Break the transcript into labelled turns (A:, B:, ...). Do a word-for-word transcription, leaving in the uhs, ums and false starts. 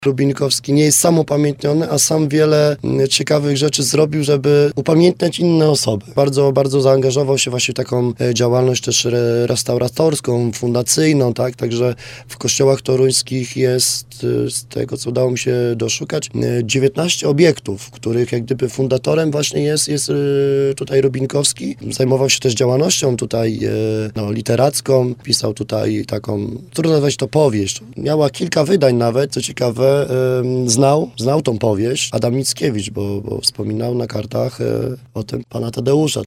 A: Rubinkowski nie jest sam upamiętniony, a sam wiele ciekawych rzeczy zrobił, żeby upamiętniać inne osoby. Bardzo, bardzo zaangażował się właśnie w taką działalność też restauratorską, fundacyjną, tak? Także w kościołach toruńskich jest, z tego co udało mi się doszukać, dziewiętnaście obiektów, których jak gdyby fundatorem właśnie jest, jest tutaj Rubinkowski. Zajmował się też działalnością tutaj no, literacką, pisał tutaj taką, trudno nazwać to powieść. Miała kilka wydań nawet, co ciekawe, znał, znał tą powieść Adam Mickiewicz, bo, bo wspominał na kartach o tym pana Tadeusza.